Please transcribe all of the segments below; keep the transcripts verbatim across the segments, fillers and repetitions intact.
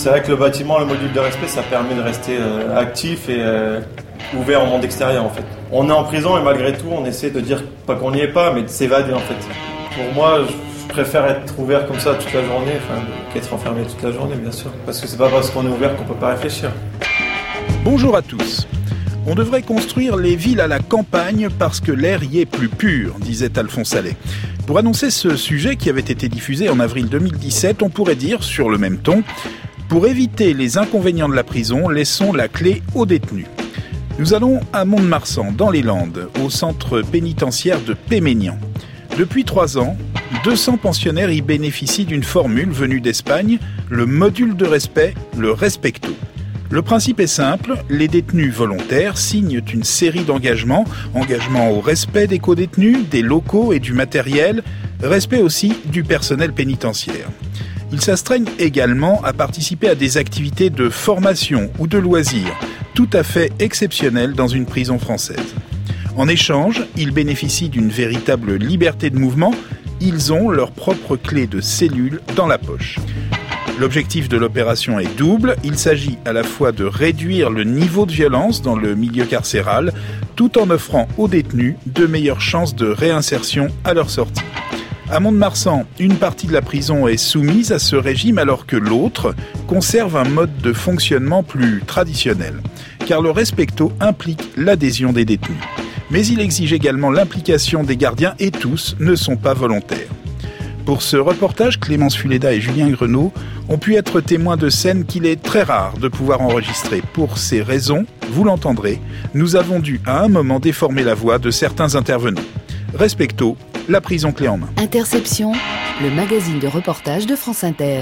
c'est vrai que le bâtiment, le module de respect, ça permet de rester euh, actif et euh, ouvert au monde extérieur en fait. On est en prison et malgré tout, on essaie de dire, pas qu'on n'y est pas, mais de s'évader en fait. Pour moi, je préfère être ouvert comme ça toute la journée, enfin, qu'être enfermé toute la journée bien sûr. Parce que c'est pas parce qu'on est ouvert qu'on peut pas réfléchir. Bonjour à tous. On devrait construire les villes à la campagne parce que l'air y est plus pur, disait Alphonse Allais. Pour annoncer ce sujet qui avait été diffusé en avril deux mille dix-sept, on pourrait dire, sur le même ton, pour éviter les inconvénients de la prison, laissons la clé aux détenus. Nous allons à Mont-de-Marsan, dans les Landes, au centre pénitentiaire de Péménian. Depuis trois ans, deux cents pensionnaires y bénéficient d'une formule venue d'Espagne, le module de respect, le Respecto. Le principe est simple, les détenus volontaires signent une série d'engagements, engagements au respect des co-détenus, des locaux et du matériel, respect aussi du personnel pénitentiaire. Ils s'astreignent également à participer à des activités de formation ou de loisirs, tout à fait exceptionnelles dans une prison française. En échange, ils bénéficient d'une véritable liberté de mouvement, ils ont leur propre clé de cellule dans la poche. L'objectif de l'opération est double. Il s'agit à la fois de réduire le niveau de violence dans le milieu carcéral, tout en offrant aux détenus de meilleures chances de réinsertion à leur sortie. À Mont-de-Marsan, une partie de la prison est soumise à ce régime alors que l'autre conserve un mode de fonctionnement plus traditionnel. Car le Respecto implique l'adhésion des détenus. Mais il exige également l'implication des gardiens et tous ne sont pas volontaires. Pour ce reportage, Clémence Fuleda et Julien Grenot ont pu être témoins de scènes qu'il est très rare de pouvoir enregistrer. Pour ces raisons, vous l'entendrez, nous avons dû à un moment déformer la voix de certains intervenants. Respecto, la prison clé en main. Interception, le magazine de reportage de France Inter.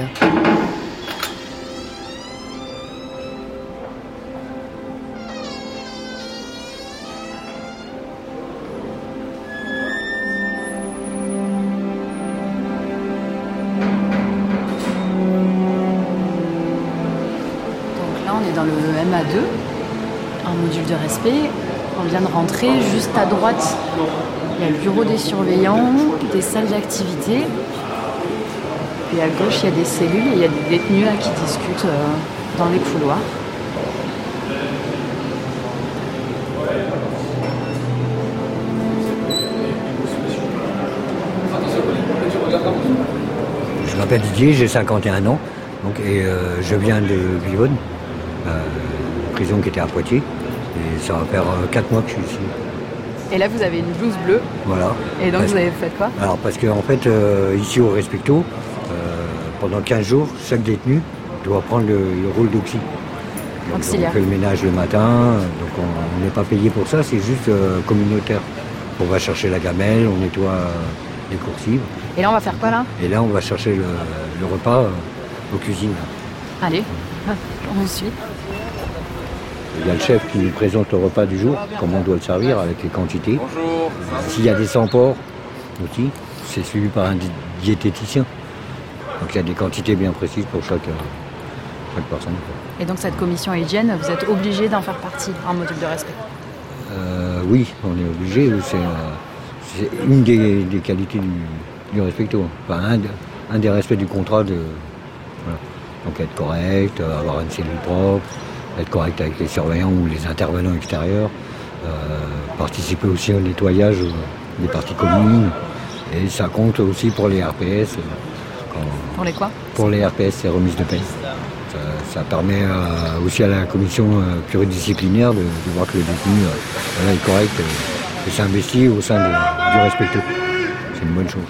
Un module de respect. On vient de rentrer juste à droite. Il y a le bureau des surveillants, des salles d'activité. Puis à gauche, il y a des cellules et il y a des détenus là, qui discutent euh, dans les couloirs. Je m'appelle Didier, j'ai cinquante et un ans donc, et euh, je viens de Vivonne. Euh, prison qui était à Poitiers et ça va faire euh, quatre mois que je suis ici. Et là vous avez une blouse bleue. Voilà. Et donc parce... vous avez fait quoi? Alors parce qu'en en fait euh, ici au Respecto, euh, pendant quinze jours, chaque détenu doit prendre le, le rôle d'auxi. Donc, on fait le ménage le matin, donc on n'est pas payé pour ça, c'est juste euh, communautaire. On va chercher la gamelle, on nettoie euh, les coursives. Et là on va faire quoi là? Et là on va chercher le, le repas euh, aux cuisines. Allez, on vous suit. Il y a le chef qui nous présente le repas du jour, comment on doit le servir avec les quantités. Bonjour. S'il y a des sans-ports aussi, c'est suivi par un di- diététicien. Donc il y a des quantités bien précises pour chaque, euh, chaque personne. Et donc cette commission hygiène, vous êtes obligé d'en faire partie en module de respect? euh, Oui, on est obligé. C'est, euh, c'est une des, des qualités du, du Respecto. Enfin, un, un des respects du contrat. De, voilà. Donc être correct, avoir une cellule propre, être correct avec les surveillants ou les intervenants extérieurs, euh, participer aussi au nettoyage euh, des parties communes. Et ça compte aussi pour les R P S. Quand, pour les quoi? Pour les R P S, c'est remise de peine. Ça, ça permet euh, aussi à la commission euh, pluridisciplinaire de, de voir que le détenu euh, voilà, est correct et, et s'investit au sein de, du Respecto. C'est une bonne chose.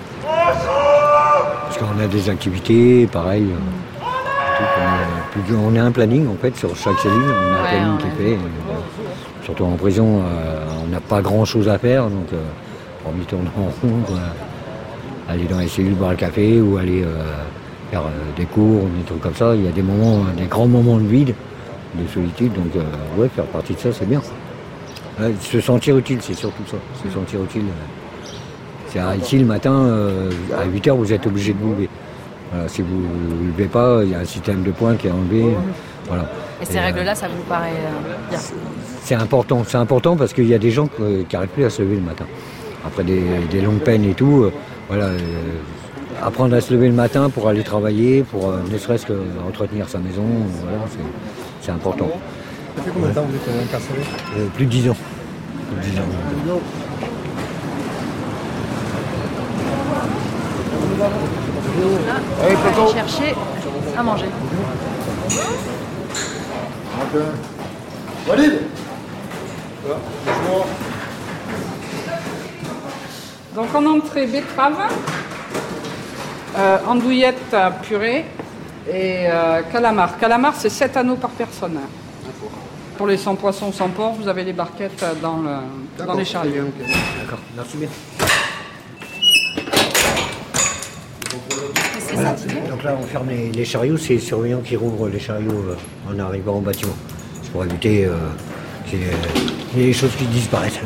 Parce qu'on a des activités, pareil. Euh, On a un planning en fait sur chaque cellule, on a un ouais, planning qui est fait. Et, surtout en prison, euh, on n'a pas grand chose à faire, donc euh, on y tourne en rond, euh, aller dans les cellules boire le café ou aller euh, faire euh, des cours, des trucs comme ça. Il y a des moments, des grands moments de vide, de solitude, donc euh, ouais, faire partie de ça, c'est bien. Euh, se sentir utile, c'est surtout ça, se sentir utile. C'est à, ici le matin, euh, à huit heures, vous êtes obligé de vous lever. Voilà, si vous ne levez pas, il y a un système de points qui est enlevé. Voilà. Et ces et règles-là, euh, ça vous paraît euh, bien? C'est important, c'est important parce qu'il y a des gens qui n'arrivent plus à se lever le matin. Après des, des longues peines et tout, euh, voilà, euh, apprendre à se lever le matin pour aller travailler, pour euh, ne serait-ce qu'entretenir sa maison, voilà, c'est, c'est important. Ça fait combien de temps vous êtes incarcéré ? euh, Plus de dix ans. Plus de dix ans. Là, on va aller chercher à manger. Walid. Donc en entrée, betterave, euh, andouillette purée et euh, calamar. Calamar, c'est sept anneaux par personne. Pour les sans poissons, sans porc, vous avez les barquettes dans, le, dans les chariots. D'accord, merci bien. C'est Voilà. ça, Didier ? Donc là, on ferme les, les chariots, c'est les surveillants qui rouvrent les chariots euh, en arrivant au bâtiment. C'est pour éviter euh, qu'il y ait qu'il y ait des choses qui disparaissent.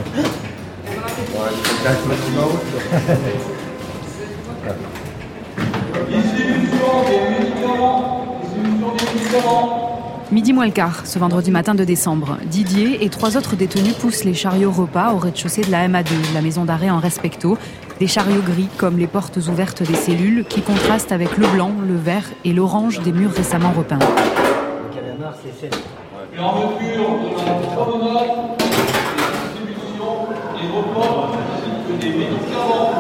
Midi moins le quart, ce vendredi matin de décembre. Didier et trois autres détenus poussent les chariots repas au rez-de-chaussée de la M A deux, la maison d'arrêt en respecto. Des chariots gris comme les portes ouvertes des cellules qui contrastent avec le blanc, le vert et l'orange des murs récemment repeints. Le calamar, c'est sept. Et en mesure de la promenade, des distributions, des repas, ainsi que des médicaments.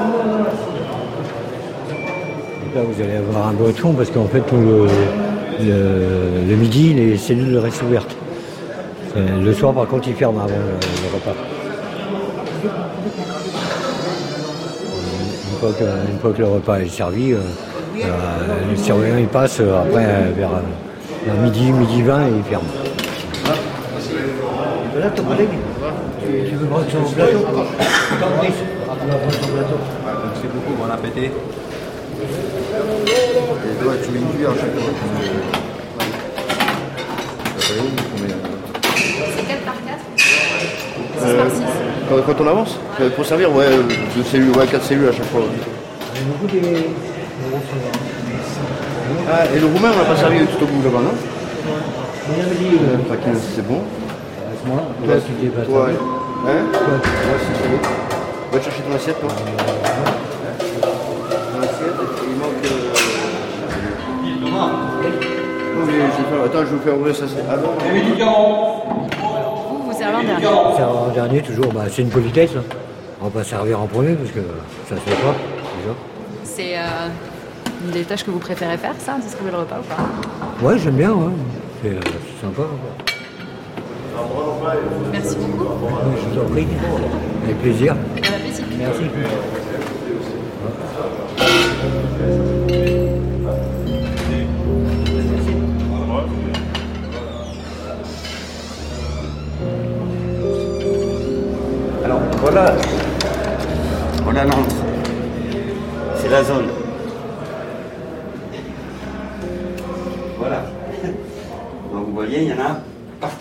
Donc là, vous allez avoir un breton parce qu'en fait, tout le, le, le midi, les cellules restent ouvertes. Euh, Le soir, par contre, ils ferment avant le, le repas. Une fois, que, une fois que le repas est servi, euh, euh, les surveillants ils passent euh, après euh, vers, euh, vers midi, midi vingt et ils ferment. Voilà ton collègue. Tu veux prendre son plateau ? Merci beaucoup, bon appétit. Et toi, tu mets une cuillère à chaque fois. C'est quatre par quatre, six par six. Quand, quand on avance, euh, pour servir, ouais, deux cellules, ouais, quatre cellules à chaque fois. Ouais. Ah, et le roumain, on l'a pas servi tout au bout là-bas, non ? Euh, Paquin, c'est bon. Moi, Toi, toi, tu dis pas toi, ça. hein ? Ouais, si, c'est bon. Va te chercher ton assiette, toi. Ton assiette, il manque. Euh... Non, mais je vais faire... Attends, je vais vous faire ouvrir ça. C'est... Ah non, non. Des médicaments. Vous, vous servez en dernier. Faire en dernier, toujours, bah, c'est une politesse. Hein. On va pas servir en premier parce que ça se fait pas, déjà. C'est euh, une des tâches que vous préférez faire, ça, distribuer le repas ou pas ? Ouais, j'aime bien, ouais. C'est, euh, c'est sympa. Ouais. Merci beaucoup. Je vous en prie. Avec plaisir. Bon appétit. Merci. Alors voilà, voilà l'entrée. C'est la zone. Voilà. Donc vous voyez, il y en a partout.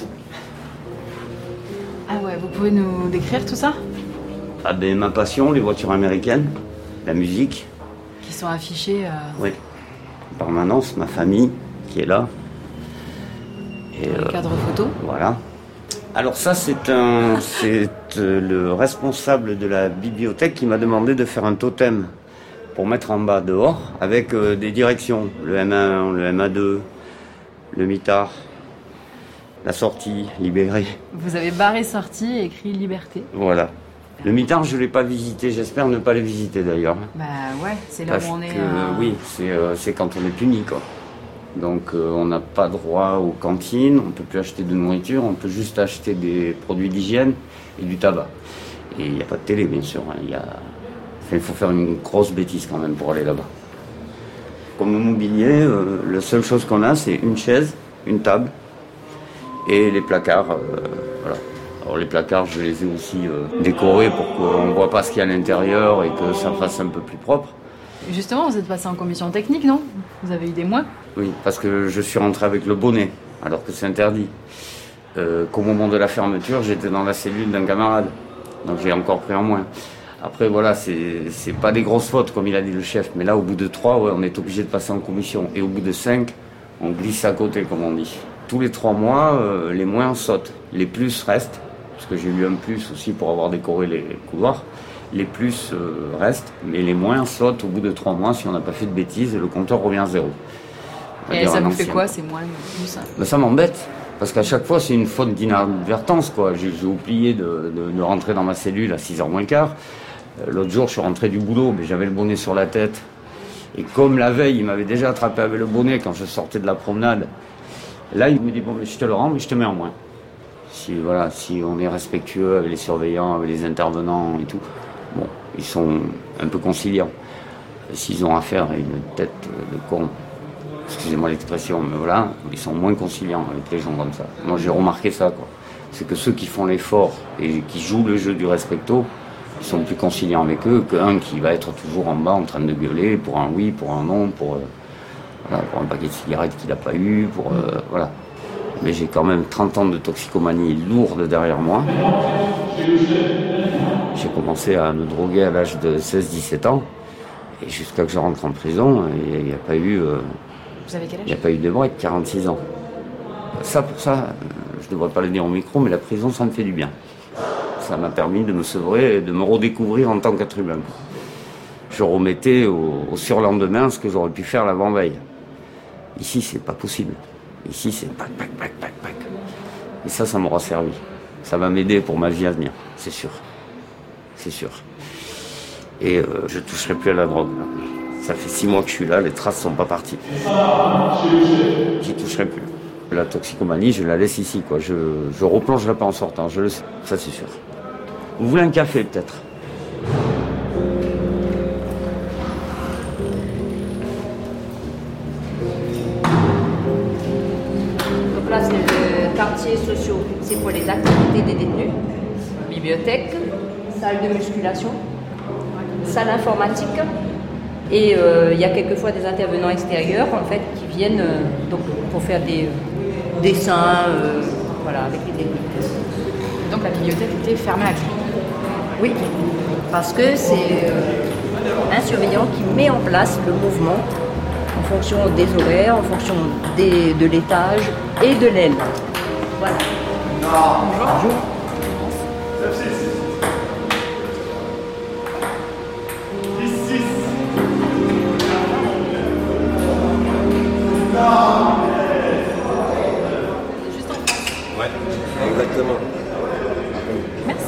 Ah ouais, vous pouvez nous décrire tout ça ? Ah ben, ma passion, les voitures américaines, la musique, Qui sont affichés. euh, oui. En permanence, ma famille qui est là. Et, dans les euh, cadres photos. Voilà. Alors ça, c'est un, c'est euh, le responsable de la bibliothèque qui m'a demandé de faire un totem pour mettre en bas dehors avec euh, des directions, le M un, le M A deux, le mitard, la sortie, libérée. Vous avez barré sortie et écrit liberté. Voilà. Le mitard, je ne l'ai pas visité, j'espère ne pas le visiter d'ailleurs. Bah ouais, c'est là Parce où on est. que euh, oui, c'est, euh, c'est quand on est puni, quoi. Donc euh, on n'a pas droit aux cantines, on ne peut plus acheter de nourriture, on peut juste acheter des produits d'hygiène et du tabac. Et il n'y a pas de télé, bien sûr. Hein. Il y a... enfin, il faut faire une grosse bêtise quand même pour aller là-bas. Comme mobilier, euh, la seule chose qu'on a, c'est une chaise, une table et les placards. Euh, voilà. Alors les placards, je les ai aussi euh, décorés pour qu'on ne voit pas ce qu'il y a à l'intérieur et que ça fasse un peu plus propre. Justement, vous êtes passé en commission technique, non ? Vous avez eu des mois ? Oui, parce que je suis rentré avec le bonnet, alors que c'est interdit. Euh, qu'au moment de la fermeture, j'étais dans la cellule d'un camarade. Donc j'ai encore pris en moins. Après, voilà, c'est, c'est pas des grosses fautes, comme il a dit le chef. Mais là, au bout de trois, ouais, on est obligé de passer en commission. Et au bout de cinq, on glisse à côté, comme on dit. Tous les trois mois, euh, les moins sautent. Les plus restent, parce que j'ai eu un plus aussi pour avoir décoré les couloirs. Les plus euh, restent, mais les moins sautent au bout de trois mois si on n'a pas fait de bêtises et le compteur revient à zéro. Et ça vous fait quoi, c'est moins plus? Ben, ça m'embête, parce qu'à chaque fois c'est une faute d'inadvertance, quoi. J'ai, j'ai oublié de, de, de rentrer dans ma cellule à six heures moins le quart. Euh, l'autre jour je suis rentré du boulot, mais j'avais le bonnet sur la tête. Et comme la veille il m'avait déjà attrapé avec le bonnet quand je sortais de la promenade, là il me dit bon mais je te le rends mais je te mets en moins. Si, voilà, si on est respectueux avec les surveillants, avec les intervenants et tout, bon, ils sont un peu conciliants. S'ils ont affaire à une tête de con, excusez-moi l'expression, mais voilà, ils sont moins conciliants avec les gens comme ça. Moi j'ai remarqué ça, quoi. C'est que ceux qui font l'effort et qui jouent le jeu du respecto, ils sont plus conciliants avec eux qu'un qui va être toujours en bas en train de gueuler pour un oui, pour un non, pour, euh, voilà, pour un paquet de cigarettes qu'il n'a pas eu, pour... Euh, voilà. Mais j'ai quand même trente ans de toxicomanie lourde derrière moi. J'ai commencé à me droguer à l'âge de seize dix-sept ans. Et jusqu'à que je rentre en prison, il n'y a pas eu... Euh, Vous avez quel âge? Il n'y a pas eu de break, quarante-six ans. Ça, pour ça, je ne devrais pas le dire au micro, mais la prison, ça me fait du bien. Ça m'a permis de me sevrer et de me redécouvrir en tant qu'être humain. Je remettais au, au surlendemain ce que j'aurais pu faire l'avant-veille. Ici, c'est pas possible. Ici, c'est pac, pac, pac, pac, pac. Et ça, ça m'aura servi. Ça va m'aider pour ma vie à venir, c'est sûr. C'est sûr. Et euh, je ne toucherai plus à la drogue. Là. Ça fait six mois que je suis là, les traces ne sont pas parties. J'y toucherai plus. La toxicomanie, je la laisse ici, quoi. Je ne replongerai pas en sortant, je le sais. Ça, c'est sûr. Vous voulez un café, peut-être ? Donc là, c'est le quartier sociaux. C'est pour les activités des détenus. Bibliothèque, salle de musculation, salle informatique. Et il euh, y a quelquefois des intervenants extérieurs en fait, qui viennent euh, donc, pour faire des euh, dessins euh, voilà, avec les détenus. Donc la bibliothèque était fermée à clé. Oui, parce que c'est euh, un surveillant qui met en place le mouvement en fonction des horaires, en fonction des, de l'étage et de l'aile. Voilà. Bonjour. Bonjour. Ouais, exactement. Merci.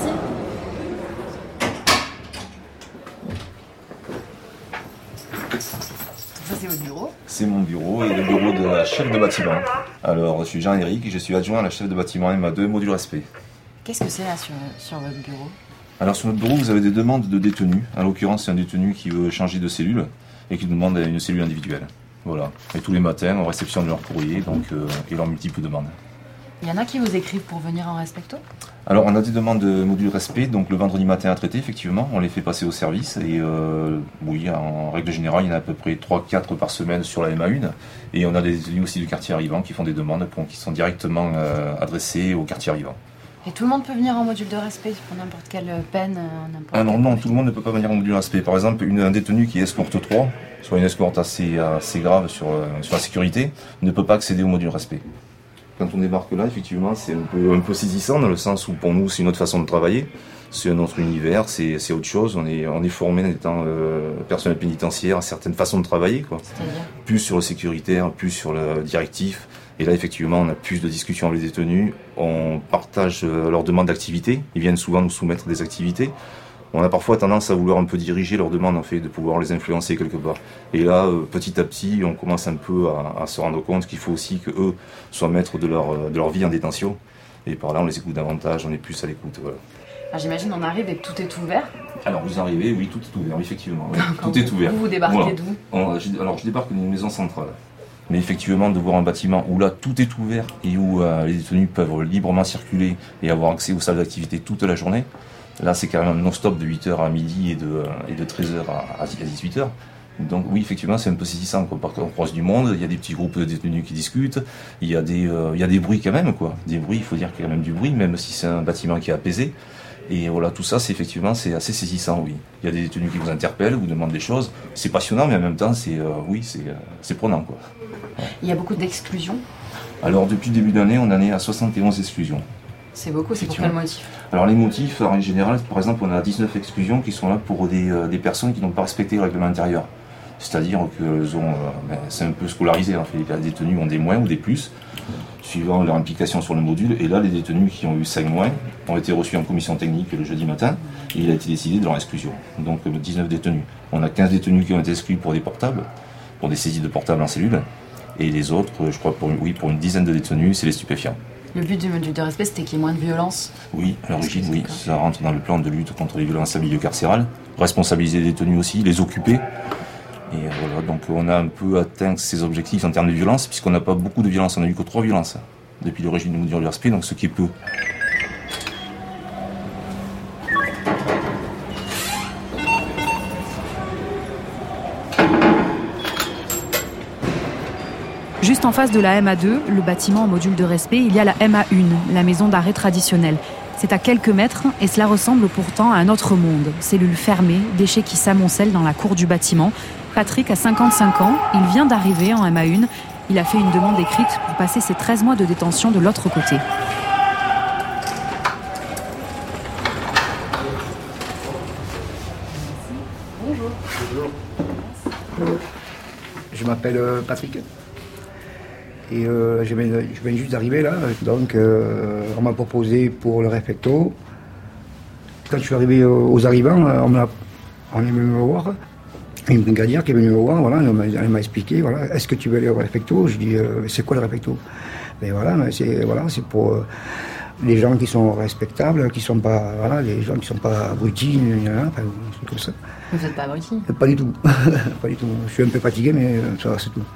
Ça, c'est votre bureau ? C'est mon bureau et le bureau de la chef de bâtiment. Alors, je suis Jean-Éric et je suis adjoint à la chef de bâtiment M A deux, module respect. Qu'est-ce que c'est là sur, sur votre bureau ? Alors, sur notre bureau, vous avez des demandes de détenus. En l'occurrence, c'est un détenu qui veut changer de cellule et qui demande une cellule individuelle. Voilà. Et tous les matins, on réceptionne leur courrier donc, euh, et leurs multiples demandes. Il y en a qui vous écrivent pour venir en respecto ? Alors, on a des demandes de module respect, donc le vendredi matin à traiter, effectivement. On les fait passer au service. Et euh, oui, en règle générale, il y en a à peu près trois quatre par semaine sur la M A un. Et on a des détenus aussi du quartier arrivant qui font des demandes pour, qui sont directement euh, adressées au quartier arrivant. Et tout le monde peut venir en module de respect pour n'importe quelle peine, n'importe Ah non, quelle non, profil. tout le monde ne peut pas venir en module respect. Par exemple, une, un détenu qui est escorte trois, soit une escorte assez, assez grave sur, euh, sur la sécurité, ne peut pas accéder au module respect. Quand on débarque là, effectivement, c'est un peu, un peu saisissant dans le sens où pour nous, c'est une autre façon de travailler. C'est un autre univers, c'est, c'est autre chose. On est, on est formé en étant euh, personnel pénitentiaire à certaines façons de travailler, quoi. C'est-à-dire ? Plus sur le sécuritaire, plus sur le directif. Et là, effectivement, on a plus de discussions avec les détenus. On partage euh, leurs demandes d'activité. Ils viennent souvent nous soumettre des activités. On a parfois tendance à vouloir un peu diriger leurs demandes, en fait, de pouvoir les influencer quelque part. Et là, euh, petit à petit, on commence un peu à, à se rendre compte qu'il faut aussi qu'eux soient maîtres de leur, de leur vie en détention. Et par là, on les écoute davantage, on est plus à l'écoute. Voilà. Ah, j'imagine on arrive et tout est ouvert. Alors, vous arrivez, oui, tout est ouvert, effectivement. Oui, Quand tout est vous, ouvert. Vous, vous débarquez Voilà. d'où ? On- je- Alors, je débarque d'une maison centrale. Mais effectivement, de voir un bâtiment où là, tout est ouvert et où euh, les détenus peuvent librement circuler et avoir accès aux salles d'activité toute la journée, là, c'est carrément non-stop de huit heures à midi et de, euh, et de treize heures à, à dix-huit heures. Donc oui, effectivement, c'est un peu saisissant, quoi. Parce qu'on croise du monde, il y a des petits groupes de détenus qui discutent, il y a des, euh, il y a des bruits quand même, quoi. Des bruits, il faut dire qu'il y a quand même du bruit, même si c'est un bâtiment qui est apaisé. Et voilà, tout ça, c'est effectivement, c'est assez saisissant, oui. Il y a des détenus qui vous interpellent, vous demandent des choses. C'est passionnant, mais en même temps, c'est, euh, oui, c'est, euh, c'est prenant, quoi. Il y a beaucoup d'exclusions. Alors, depuis le début d'année, on en est à soixante et onze exclusions. C'est beaucoup, c'est pour quel motif? Alors les motifs, en général, par exemple, on a dix-neuf exclusions qui sont là pour des, euh, des personnes qui n'ont pas respecté le règlement intérieur. C'est-à-dire qu'elles ont, euh, ben, c'est un peu scolarisé, en fait. Les détenus ont des moins ou des plus, suivant leur implication sur le module. Et là, les détenus qui ont eu cinq moins ont été reçus en commission technique le jeudi matin, et il a été décidé de leur exclusion. Donc dix-neuf détenus. On a quinze détenus qui ont été exclus pour des portables, pour des saisies de portables en cellule. Et les autres, je crois, pour, oui, pour une dizaine de détenus, c'est les stupéfiants. Le but du module de respect, c'était qu'il y ait moins de violence? Oui, à l'origine, oui. Ça rentre dans le plan de lutte contre les violences en milieu carcéral. Responsabiliser les détenus aussi, les occuper. Et voilà, donc on a un peu atteint ces objectifs en termes de violence, puisqu'on n'a pas beaucoup de violence. On n'a eu que trois violences depuis l'origine du module de respect, donc ce qui est peu. Juste en face de la M A deux, le bâtiment en module de respect, il y a la M A un, la maison d'arrêt traditionnelle. C'est à quelques mètres et cela ressemble pourtant à un autre monde. Cellule fermée, déchets qui s'amoncellent dans la cour du bâtiment. Patrick a cinquante-cinq ans, il vient d'arriver en M A un. Il a fait une demande écrite pour passer ses treize mois de détention de l'autre côté. Bonjour. Bonjour. Je m'appelle Patrick. Et euh, je, viens, je viens juste d'arriver là, donc euh, on m'a proposé pour le réfecto. Quand je suis arrivé aux arrivants, on, m'a, on est venu me voir. Une brigadière qui est venue me voir, voilà, elle, m'a, elle m'a expliqué, voilà, est-ce que tu veux aller au réfecto? Je dis, euh, c'est quoi le réfecto? Mais voilà, mais c'est, voilà, c'est pour euh, les gens qui sont respectables, qui sont pas, voilà, les gens qui sont pas abrutis, enfin, c'est tout ça. Vous n'êtes pas abruti? Pas du tout, pas du tout. Je suis un peu fatigué, mais ça, c'est tout.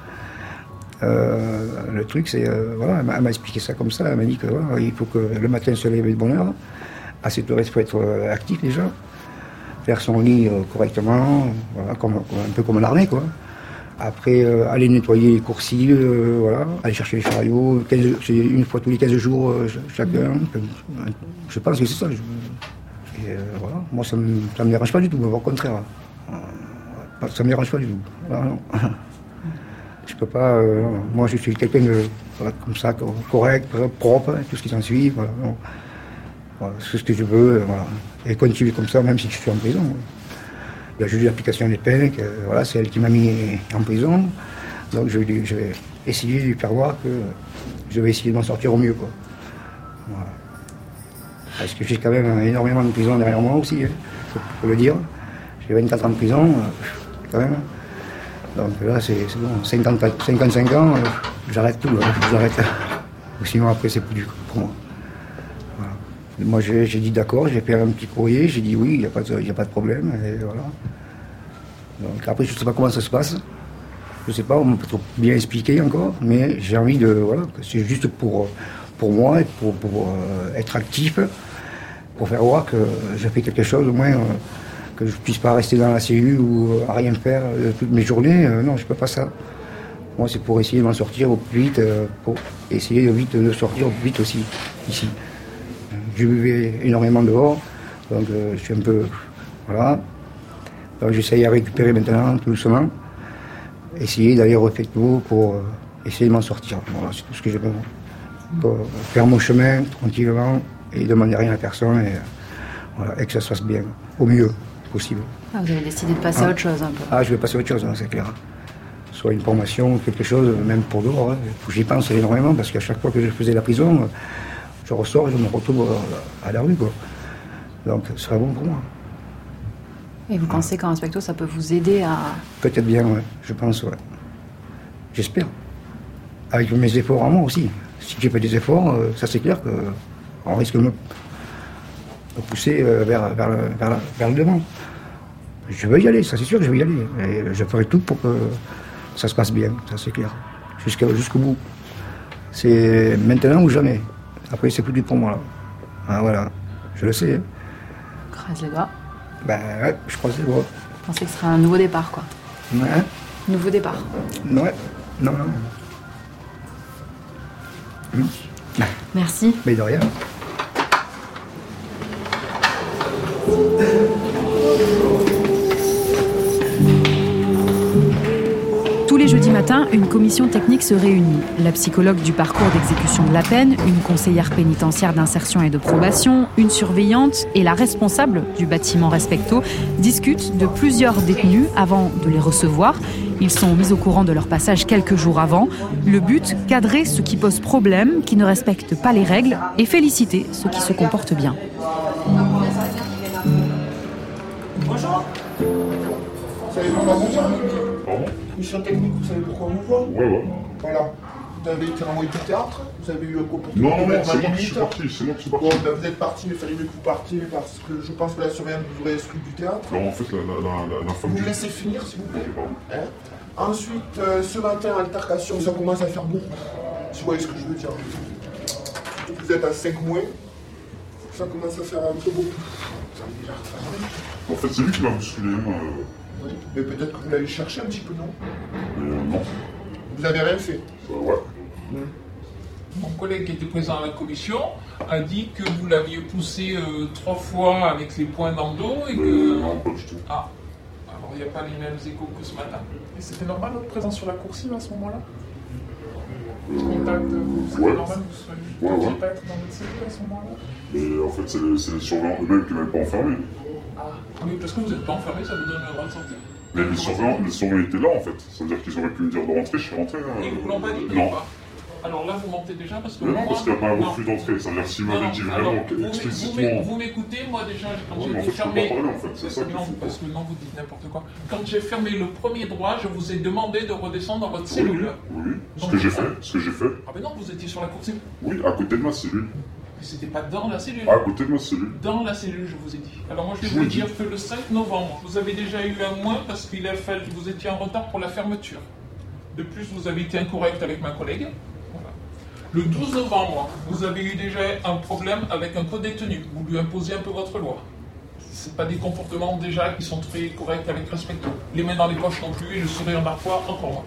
Euh, le truc, c'est, euh, voilà, elle m'a, elle m'a expliqué ça comme ça. Elle m'a dit que voilà, il faut que le matin se lever de bonne heure. À cette heure, il faut être euh, actif déjà, faire son lit euh, correctement, voilà, comme, un peu comme l'armée, quoi. Après, euh, aller nettoyer les coursives, euh, voilà, aller chercher les chariots, quinze, c'est une fois tous les quinze jours euh, chacun. Je pense que c'est ça. Je, et, euh, voilà. Moi, ça ne me, me dérange pas du tout, au contraire. Euh, ça ne me dérange pas du tout. Voilà, non. Je peux pas. Euh, moi, je suis quelqu'un de voilà, comme ça, correct, propre, tout ce qui s'ensuit. Voilà, voilà, c'est ce que je veux. Voilà. Et continuer comme ça, même si je suis en prison. Il y a juste l'application des peines, que, voilà, c'est elle qui m'a mis en prison. Donc, je, je vais essayer de lui faire voir que je vais essayer de m'en sortir au mieux, quoi. Voilà. Parce que j'ai quand même énormément de prison derrière moi aussi, hein, faut, faut le dire. J'ai vingt-quatre ans de prison, euh, quand même. Donc là, c'est, c'est bon, cinquante, cinquante-cinq ans, euh, j'arrête tout, hein, j'arrête. Sinon, après, c'est plus dur pour moi. Voilà. Moi, j'ai, j'ai dit d'accord, j'ai fait un petit courrier, j'ai dit oui, il n'y a, a pas de problème, et voilà. Donc après, je ne sais pas comment ça se passe. Je ne sais pas, on m'a pas bien expliqué encore, mais j'ai envie de, voilà, c'est juste pour, pour moi, et pour, pour euh, être actif, pour faire voir que j'ai fait quelque chose, au moins... Euh, que je ne puisse pas rester dans la cellule ou à rien faire euh, toutes mes journées. Euh, non, je ne peux pas ça. Moi, c'est pour essayer de m'en sortir au plus vite, euh, pour essayer de vite de sortir au plus vite aussi, ici. Je buvais énormément dehors, donc euh, je suis un peu... Voilà. Donc j'essaye à récupérer maintenant, tout doucement. Essayer d'aller au réfecto pour euh, essayer de m'en sortir. Voilà, c'est tout ce que j'ai besoin. Pour faire mon chemin tranquillement et demander rien à personne et, euh, voilà, et que ça se passe bien, au mieux possible. Ah, vous avez décidé de passer ah. à autre chose un peu. Ah, je vais passer à autre chose, hein, c'est clair. Soit une formation, quelque chose, même pour dehors. Hein. Faut que j'y pense énormément parce qu'à chaque fois que je faisais la prison, je ressors et je me retrouve à la rue, quoi. Donc, ce sera bon pour moi. Et vous pensez qu'en inspecto, ça peut vous aider à... Peut-être bien, ouais. Je pense, ouais. J'espère. Avec mes efforts à moi aussi. Si j'ai fait des efforts, ça c'est clair qu'on risque de me pousser vers, vers, le, vers, la, vers le devant. Je veux y aller, ça c'est sûr que je veux y aller. Et je ferai tout pour que ça se passe bien, ça c'est clair. Jusqu'à, jusqu'au bout. C'est maintenant ou jamais. Après, c'est plus du pour moi, là. Ah, voilà, je le sais. Hein. Croise les doigts. Ben ouais, je croise les doigts. Vous pensez que ce sera un nouveau départ, quoi? Ouais. Nouveau départ. Ouais, non, non. Mmh. Merci. Mais de rien. Tous les jeudis matins, matin, une commission technique se réunit. La psychologue du parcours d'exécution de la peine, une conseillère pénitentiaire d'insertion et de probation, une surveillante et la responsable du bâtiment Respecto discutent de plusieurs détenus avant de les recevoir. Ils sont mis au courant de leur passage quelques jours avant. Le but, cadrer ceux qui posent problème, qui ne respectent pas les règles et féliciter ceux qui se comportent bien. Bonjour. Vous savez pourquoi on vous voit? Pardon? Mission technique, vous savez pourquoi on vous voit? Ouais, ouais. Voilà. Vous avez été renvoyé du théâtre? Vous avez eu un comportement? Non, non, non, c'est moi qui suis parti, c'est moi qui suis parti. Bon, ben vous êtes parti, mais il fallait mieux que vous partiez parce que je pense que la surveillante vous aurait exclu du théâtre. Alors en fait, la, la, la, la femme... Vous me du... laissez finir, s'il vous plaît. Hein? Ensuite, euh, ce matin, altercation, ça commence à faire beaucoup. Si vous voyez ce que je veux dire. Surtout que vous êtes à cinq mois, ça commence à faire un peu beaucoup. En fait, c'est lui qui m'a bousculé. Euh... Oui, mais peut-être que vous l'avez cherché un petit peu, non? Euh, non. Vous avez rien fait? euh, Ouais. Mmh. Mon collègue qui était présent à la commission a dit que vous l'aviez poussé euh, trois fois avec les poings dans le dos et que... Non, pas du tout. Ah, alors il n'y a pas les mêmes échos que ce matin. Et c'était normal votre présence sur la coursive à ce moment-là? Euh... Contact, vous, c'était ouais. normal, vous soyez... Ouais, Vous ne ouais. pas être dans votre cellule à ce moment-là? Mais en fait, c'est les, c'est les surveillants eux-mêmes qui ne m'avaient pas enfermé. Ah, oui, parce que vous n'êtes pas enfermé, ça vous donne le droit de sortir. Mais les surveillants, les surveillants étaient là en fait. Ça veut dire qu'ils auraient pu me dire de rentrer, je suis rentré. Hein. Et vous l'ont pas dit? Non. Pas. Alors là, vous mentez déjà parce que... Mais non, moi, parce qu'il n'y a pas un non. refus d'entrée. Ça veut dire que s'ils m'avaient dit Alors, vraiment vous, explicitement... Vous m'écoutez, moi déjà, quand Ouais, j'ai mais en fait, je peux fermé... pas parler, en fait, c'est ça qu'il Non, faut pas. parce que non, vous dites n'importe quoi. Quand j'ai fermé le premier droit, je vous ai demandé de redescendre dans votre cellule. Oui, oui, ce Donc, que j'ai fait, ce que j'ai fait. Ah mais non, vous étiez sur la coursive. Oui, à côté de ma cellule. Mais c'était pas dans la cellule. À côté de ma cellule. Dans la cellule, je vous ai dit. Alors moi, je vais Je vous vous dire dis. que le cinq novembre, vous avez déjà eu un mois parce qu'il a fallu, vous étiez en retard pour la fermeture. De plus, vous avez été incorrect avec ma collègue. Voilà. Le douze novembre, vous avez eu déjà un problème avec un co-détenu. Vous lui imposez un peu votre loi. C'est pas des comportements déjà qui sont très corrects avec Respecto. Les mains dans les poches non plus et le sourire parfois encore moins.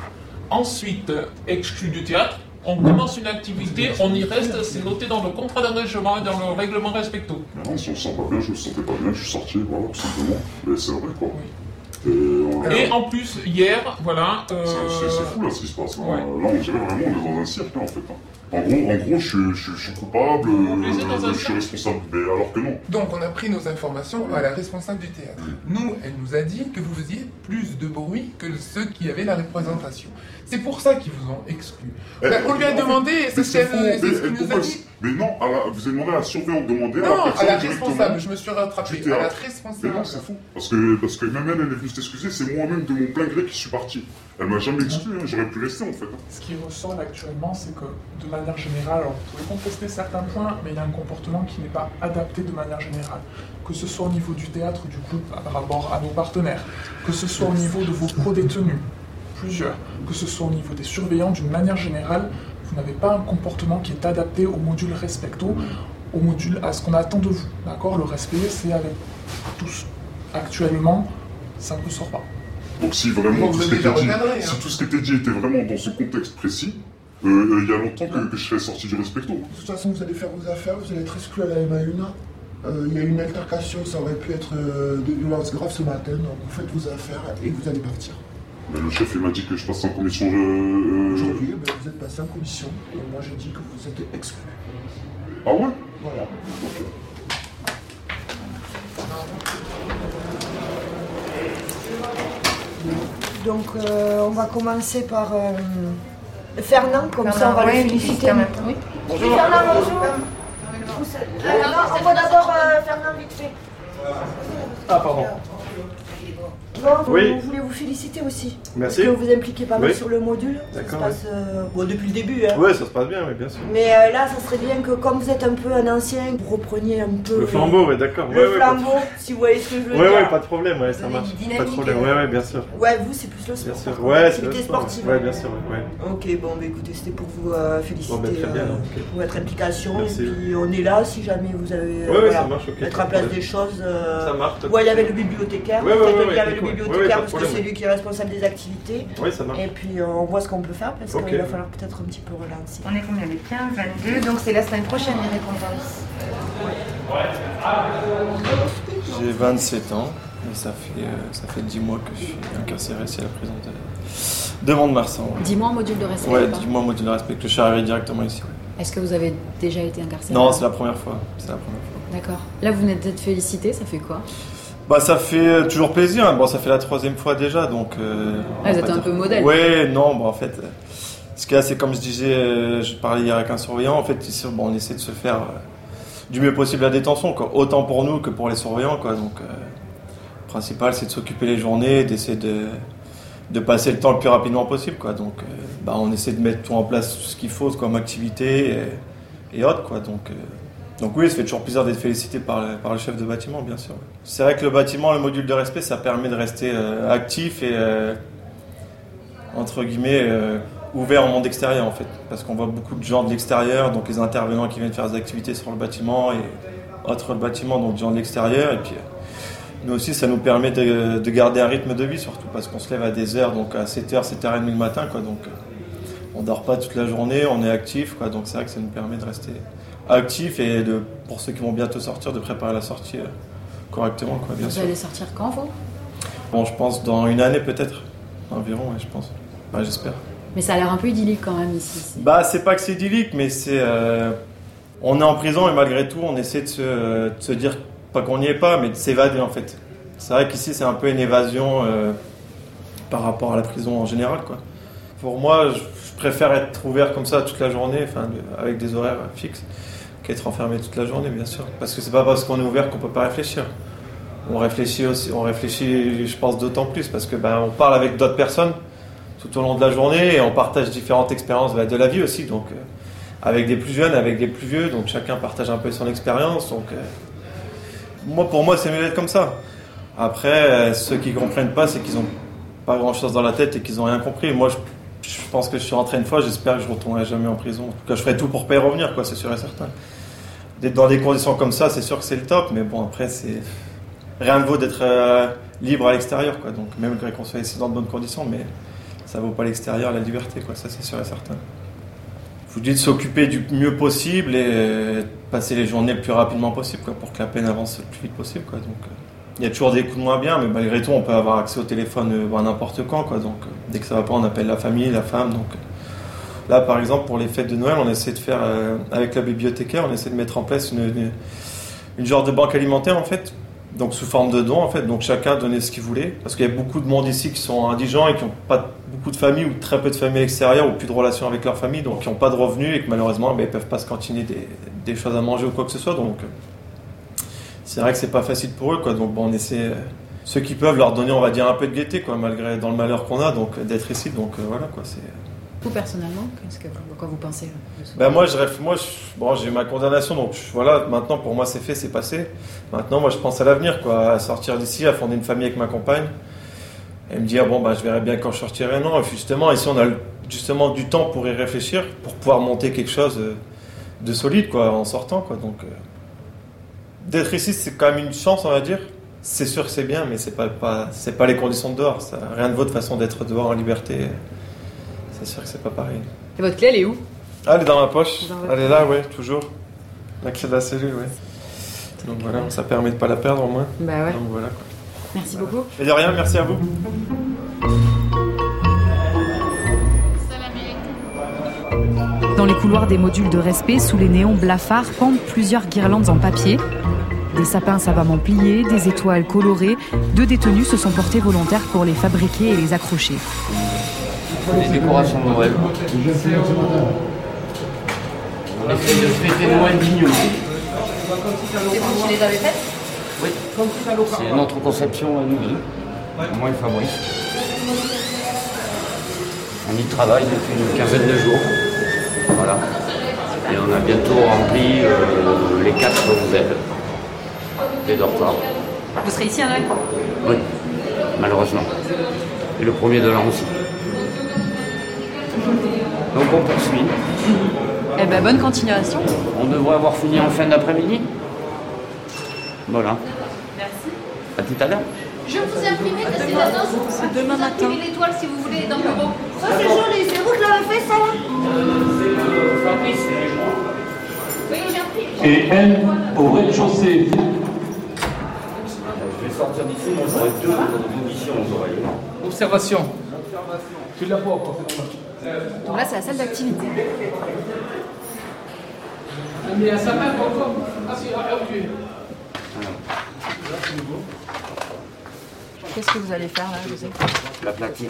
Ensuite, exclu du théâtre, on commence une activité, on y reste, c'est noté dans le contrat d'engagement et dans le règlement Respecto. Mais non, si on se sent pas bien, je me sentais pas bien, je suis sorti, voilà, tout simplement. Mais c'est vrai, quoi. Et, on... Et en plus, hier, voilà... Euh... C'est, c'est fou, là, ce qui se passe. Là, Ouais. là on dirait vraiment, on est dans un cirque, là, en fait. Hein. En gros, en gros je, suis, je, je suis coupable, euh, je suis responsable, mais alors que non. Donc on a pris nos informations à la responsable du théâtre. Nous, elle nous a dit que vous faisiez plus de bruit que ceux qui avaient la représentation. C'est pour ça qu'ils vous ont exclu. Eh, Ben, on lui a en demandé, fait, c'est mais ce c'est qu'elle faux, c'est ce mais- qu'il mais nous a pourquoi- dit. Mais non, à la- vous avez demandé à la surveillante de demander à Non, la à personne la directement responsable, je me suis rattrapé. du À la théâtre. responsable. Mais non, c'est fou. Parce que, parce que même elle, elle est venue s'excuser, c'est moi-même de mon plein gré qui suis parti. Elle m'a jamais exclu, hein, j'aurais pu rester en fait. hein. Ce qui ressort actuellement, c'est que de manière générale, alors vous pouvez contester certains points, mais il y a un comportement qui n'est pas adapté de manière générale. Que ce soit au niveau du théâtre, du coup, par rapport à nos partenaires, que ce soit au niveau de vos co-détenus, plusieurs, que ce soit au niveau des surveillants, d'une manière générale, vous n'avez pas un comportement qui est adapté au module Respecto, au module, à ce qu'on attend de vous. D'accord? Le respect, c'est avec tous. Actuellement, ça ne ressort pas. Donc si vraiment Bon, tout vous ce, qui avez était dit, déjà regardé, si hein. tout ce qui était dit était vraiment dans ce contexte précis, euh, euh, il y a longtemps que, que je serais sorti du Respecto. De toute façon, vous allez faire vos affaires, vous allez être exclu à la M A un. Euh, Il y a eu une altercation, ça aurait pu être euh, de violence grave ce matin, donc vous faites vos affaires et vous allez partir. Mais le chef il m'a dit que je passe en commission. Euh, Aujourd'hui, ben, vous êtes passé en commission et moi j'ai dit que vous êtes exclu. Ah ouais? Voilà. Donc euh, on va commencer par euh, Fernand, comme ça on va ouais, le féliciter. quand même. Oui. Bonjour. Fernand, bonjour. Euh, non, on va d'abord euh, Fernand vite fait. Ah, pardon. Bon, Oui. on voulait vous féliciter aussi. Merci. Parce que vous impliquez pas mal Oui. sur le module. Ça se D'accord, passe euh, bon, depuis le début. Hein. Ouais, ça se passe bien, oui, bien sûr. Mais euh, là, ça serait bien que, comme vous êtes un peu un ancien, vous repreniez un peu Le flambeau, ouais, d'accord. le Ouais, ouais, pas de- flambeau, si vous voyez ce que je veux Ouais, dire. ouais, pas de problème, ouais, ça Donner marche. du Pas de dynamique, problème, euh. ouais, ouais, bien sûr. Ouais, vous, c'est plus le sport. Bien sûr. par contre, Ouais, c'est l'activité le sport. sportive. Ouais, bien sûr, ouais. ouais. Ok, bon, bah écoutez, c'était pour vous euh, féliciter Bon, bah, très bien, euh, ok. pour votre implication. Merci. Et puis on est là si jamais vous avez. euh, Ouais, ouais, ça marche, ok. Mettre en place Ouais. des choses. euh, Ça marche, top. Ouais, il y avait le bibliothécaire. Ouais, ouais, Faites ouais, le ouais, lien avec le ouais, ouais, bibliothécaire ouais, pas de parce que problème. c'est lui qui est responsable des activités. Ouais, ça marche. Et puis euh, on voit ce qu'on peut faire parce Ok. qu'il va falloir peut-être un petit peu relancer. On est combien? Les quinze, vingt-deux, donc c'est la semaine prochaine les récompenses. J'ai vingt-sept ans et ça fait, euh, ça fait dix mois que je suis incarcéré ici à la prison de, De Mont-de-Marsan. Ouais. dix mois en module de respect. Ouais, dix mois en module de respect, que je suis arrivé directement ici. Ouais. Est-ce que vous avez déjà été incarcéré? Non, c'est la première fois. C'est la première fois. D'accord. Là, vous venez d'être félicité, ça fait quoi? Bah, ça fait toujours plaisir. Bon, ça fait la troisième fois déjà, donc. Euh, ah, vous êtes un dire... peu modèle. Ouais, non, bon, en fait, euh, ce qu'il y a, c'est comme je disais, euh, je parlais hier avec un surveillant. En fait, ici, bon, on essaie de se faire euh, du mieux possible la détention, quoi. Autant pour nous que pour les surveillants, quoi. Donc, euh, le principal, c'est de s'occuper les journées, d'essayer de. de passer le temps le plus rapidement possible, quoi. Donc, euh, bah, on essaie de mettre tout en place, tout ce qu'il faut comme activité et, et autres, quoi. Donc, euh, donc oui, ça fait toujours plaisir d'être félicité par le, par le chef de bâtiment, bien sûr. C'est vrai que le bâtiment, le module de respect, ça permet de rester euh, actif et euh, entre guillemets euh, ouvert au monde extérieur, en fait, parce qu'on voit beaucoup de gens de l'extérieur, donc les intervenants qui viennent faire des activités sur le bâtiment et autres bâtiments, donc des gens de l'extérieur, et puis. Euh, Nous aussi, ça nous permet de, de garder un rythme de vie, surtout parce qu'on se lève à des heures, donc à sept heures, sept heures trente le matin, quoi. Donc, on ne dort pas toute la journée, on est actif, quoi. Donc, c'est vrai que ça nous permet de rester actif et de, pour ceux qui vont bientôt sortir, de préparer la sortie euh, correctement, quoi, bien vous sûr. allez sortir quand, vous? Bon, je pense dans une année peut-être, environ, ouais, je pense. Bah, j'espère. Mais ça a l'air un peu idyllique quand même ici. ici. Bah, c'est pas que c'est idyllique, mais c'est. Euh, on est en prison et malgré tout, on essaie de se, de se dire. Pas qu'on n'y est pas, mais de s'évader en fait. C'est vrai qu'ici c'est un peu une évasion euh, par rapport à la prison en général, quoi. Pour moi, je, je préfère être ouvert comme ça toute la journée, enfin, de, avec des horaires fixes, qu'être enfermé toute la journée, bien sûr. Parce que c'est pas parce qu'on est ouvert qu'on peut pas réfléchir. On réfléchit aussi, on réfléchit, je pense, d'autant plus parce que ben, on parle avec d'autres personnes tout au long de la journée et on partage différentes expériences ben, de la vie aussi, donc euh, avec des plus jeunes, avec des plus vieux, donc chacun partage un peu son expérience, donc. Euh, Moi, pour moi, c'est mieux d'être comme ça. Après, euh, ceux qui ne comprennent pas, c'est qu'ils n'ont pas grand-chose dans la tête et qu'ils n'ont rien compris. Moi, je, je pense que je suis rentré une fois, j'espère que je ne retournerai jamais en prison. En tout cas, je ferai tout pour pas y revenir, quoi, c'est sûr et certain. D'être dans des conditions comme ça, c'est sûr que c'est le top, mais bon, après, c'est... rien ne vaut d'être euh, libre à l'extérieur, quoi. Donc, même qu'on soit ici dans de bonnes conditions, mais ça ne vaut pas l'extérieur, la liberté, quoi, ça, c'est sûr et certain. Je vous dis de s'occuper du mieux possible et de passer les journées le plus rapidement possible, quoi, pour que la peine avance le plus vite possible, quoi. Donc, il euh, y a toujours des coups de moins bien, mais malgré tout, on peut avoir accès au téléphone euh, à n'importe quand, quoi. Donc, euh, dès que ça va pas, on appelle la famille, la femme. Donc, euh, là, par exemple, pour les fêtes de Noël, on essaie de faire, euh, avec la bibliothécaire, on essaie de mettre en place une, une, une genre de banque alimentaire, en fait. Donc, sous forme de dons, en fait. Donc, chacun donnait ce qu'il voulait. Parce qu'il y a beaucoup de monde ici qui sont indigents et qui n'ont pas beaucoup de famille ou très peu de familles extérieures ou plus de relations avec leur famille, donc qui n'ont pas de revenus et que malheureusement, ben, ils ne peuvent pas se cantiner des, des choses à manger ou quoi que ce soit. Donc, c'est vrai que c'est pas facile pour eux, quoi. Donc, bon, on essaie, euh, ceux qui peuvent, leur donner, on va dire, un peu de gaieté, quoi, malgré dans le malheur qu'on a, donc d'être ici. Donc, euh, voilà, quoi. C'est... Vous, personnellement, qu'est-ce que, quoi vous pensez? Ben moi, je, moi je, bon, j'ai eu ma condamnation, donc je, voilà, maintenant, pour moi, c'est fait, c'est passé. Maintenant, moi, je pense à l'avenir, quoi, à sortir d'ici, à fonder une famille avec ma compagne, et me dire, bon, ben, je verrai bien quand je sortirai. Non, et justement, ici, on a justement du temps pour y réfléchir, pour pouvoir monter quelque chose de solide, quoi, en sortant, quoi. Donc, euh, d'être ici, c'est quand même une chance, on va dire. C'est sûr que c'est bien, mais c'est pas, pas, c'est pas les conditions de dehors. Ça, rien ne vaut de façon d'être dehors en liberté. C'est sûr que c'est pas pareil. Et votre clé, elle est où? Ah, elle est dans ma poche. Dans elle est là, oui, toujours. La clé de la cellule, oui. Donc voilà, ça permet de ne pas la perdre au moins. Bah ouais. Donc voilà, quoi. Merci beaucoup. Et de rien, merci à vous. Dans les couloirs des modules de respect, sous les néons blafards, pendent plusieurs guirlandes en papier. Des sapins savamment pliés, des étoiles colorées. Deux détenus se sont portés volontaires pour les fabriquer et les accrocher. Les décorations de Noël. On essaie de fêter Noël dignement. C'est vous qui les avez faites? Oui. C'est notre conception à nous deux. Moi et Fabrice. On y travaille depuis une quinzaine de jours. Voilà. Et on a bientôt rempli euh, les quatre ailes des dortoirs. Vous serez ici à Noël? Oui, malheureusement. Et le premier de l'an aussi. Donc on poursuit. Eh ben bonne continuation. On devrait avoir fini en fin d'après-midi. Voilà. Merci. À tout à l'heure. Je vous imprime ces annonces. C'est demain matin. L'étoile si vous voulez dans le bureau. Ça c'est joli, c'est vous qui l'avez fait ça là? C'est le Fabrice, c'est moi. Oui, j'ai imprimé. Et elle, au rez-de-chaussée. Je vais sortir d'ici, moi j'aurai deux auditions aux oreilles. Observation. Donc là, c'est la salle d'activité. Qu'est-ce que vous allez faire là, José? L'aplatir.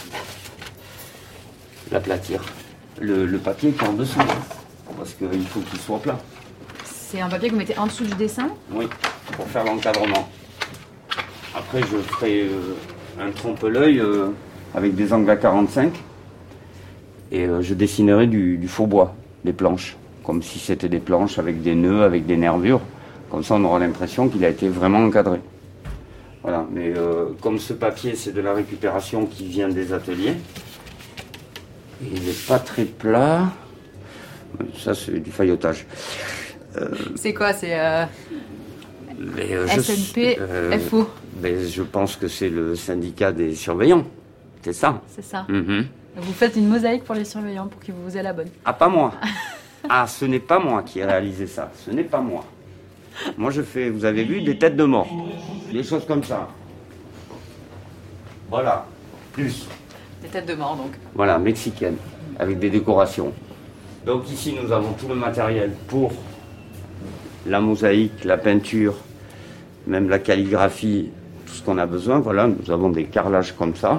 L'aplatir. Le, le papier qui est en dessous, hein, parce qu'il faut qu'il soit plat. C'est un papier que vous mettez en dessous du dessin? Oui, pour faire l'encadrement. Après, je ferai euh, un trompe-l'œil euh, avec des angles à quarante-cinq et euh, je dessinerai du, du faux bois, des planches, comme si c'était des planches avec des nœuds, avec des nervures. Comme ça, on aura l'impression qu'il a été vraiment encadré. Voilà, mais euh, comme ce papier, c'est de la récupération qui vient des ateliers, il n'est pas très plat. Ça, c'est du faillotage. Euh, c'est quoi? C'est euh, mais, euh, S N P F O. Euh, mais je pense que c'est le syndicat des surveillants. C'est ça? C'est ça. Mm-hmm. Vous faites une mosaïque pour les surveillants pour qu'ils vous aient la bonne. Ah, pas moi. Ah, ce n'est pas moi qui ai réalisé ça. Ce n'est pas moi. Moi, je fais, vous avez vu, des têtes de mort. Des choses comme ça. Voilà. Plus. Des têtes de mort, donc. Voilà, mexicaines, avec des décorations. Donc ici, nous avons tout le matériel pour la mosaïque, la peinture, même la calligraphie, tout ce qu'on a besoin. Voilà, nous avons des carrelages comme ça.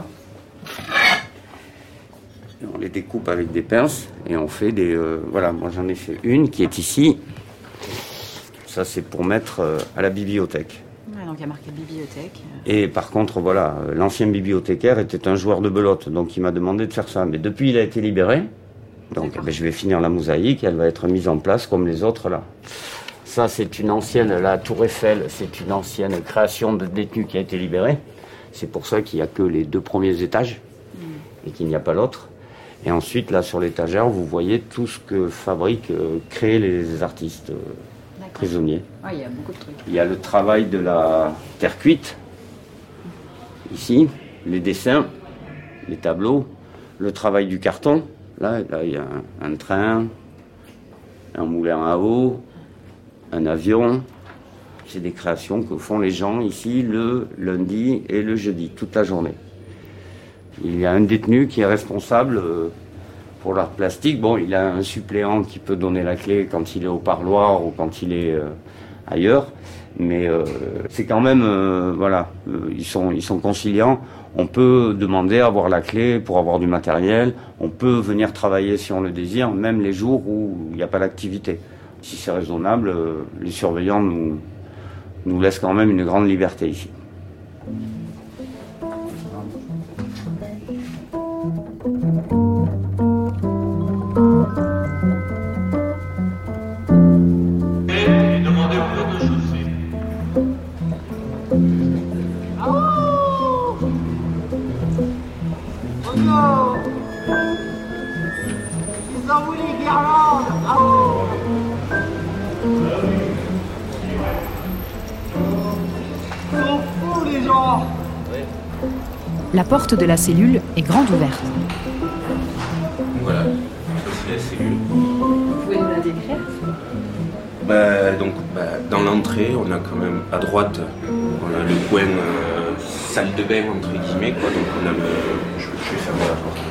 Et on les découpe avec des pinces et on fait des... Euh, voilà, moi j'en ai fait une qui est ici. Ça, c'est pour mettre euh, à la bibliothèque. Ouais, donc il y a marqué bibliothèque. Et par contre, voilà, euh, l'ancien bibliothécaire était un joueur de belote, donc il m'a demandé de faire ça. Mais depuis, il a été libéré. Donc eh ben, je vais finir la mosaïque et elle va être mise en place comme les autres là. Ça, c'est une ancienne, la Tour Eiffel, c'est une ancienne création de détenu qui a été libérée. C'est pour ça qu'il n'y a que les deux premiers étages et qu'il n'y a pas l'autre. Et ensuite, là, sur l'étagère, vous voyez tout ce que fabriquent, euh, créent les artistes euh, prisonniers. Ah, il y a beaucoup de trucs. Il y a le travail de la terre cuite, ici, les dessins, les tableaux, le travail du carton. Là, là il y a un, un train, un moulin à eau, un avion. C'est des créations que font les gens ici le lundi et le jeudi, toute la journée. Il y a un détenu qui est responsable pour l'art plastique. Bon, il a un suppléant qui peut donner la clé quand il est au parloir ou quand il est euh, ailleurs. Mais euh, c'est quand même, euh, voilà, euh, ils sont, ils sont conciliants. On peut demander à avoir la clé pour avoir du matériel. On peut venir travailler si on le désire, même les jours où il n'y a pas d'activité. Si c'est raisonnable, euh, les surveillants nous, nous laissent quand même une grande liberté ici. La porte de la cellule est grande ouverte. Voilà, ça c'est la cellule. Vous pouvez nous la décrire? Bah, donc, bah, dans l'entrée, on a quand même à droite, on a le coin euh, salle de bain entre guillemets, quoi. Donc on a le. Je, je vais fermer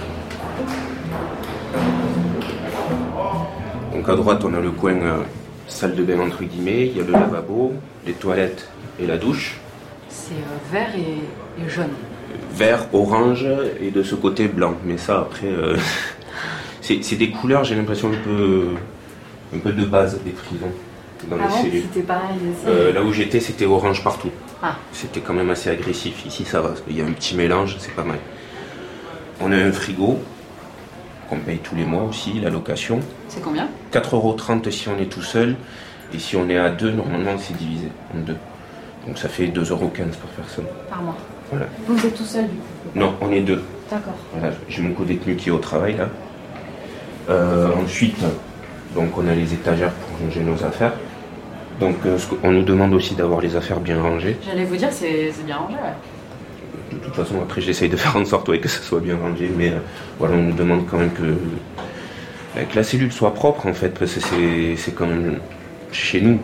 la porte. Donc à droite, on a le coin euh, salle de bain entre guillemets. Il y a le lavabo, les toilettes et la douche. C'est euh, vert et, et jaune. Vert, orange et de ce côté blanc. Mais ça, après, euh, c'est, c'est des couleurs, j'ai l'impression, un peu, un peu de base des prisons. Dans ah les bon, cellules. C'était pareil ici. Euh, là où j'étais, c'était orange partout. Ah. C'était quand même assez agressif. Ici, ça va. Il y a un petit mélange, c'est pas mal. On a un frigo qu'on paye tous les mois aussi, la location. C'est combien? quatre euros trente si on est tout seul. Et si on est à deux, normalement, c'est divisé en deux. Donc ça fait deux euros quinze par personne. Par mois. Voilà. Vous êtes tout seul du coup? Non, on est deux. D'accord. Voilà, j'ai mon co-détenu qui est au travail là. Euh, ensuite, donc on a les étagères pour ranger nos affaires. Donc euh, ce on nous demande aussi d'avoir les affaires bien rangées. J'allais vous dire, c'est, c'est bien rangé, ouais. De toute façon, après j'essaye de faire en sorte ouais, que ça soit bien rangé, mais euh, voilà, on nous demande quand même que, que la cellule soit propre en fait, parce que c'est, c'est quand même chez nous.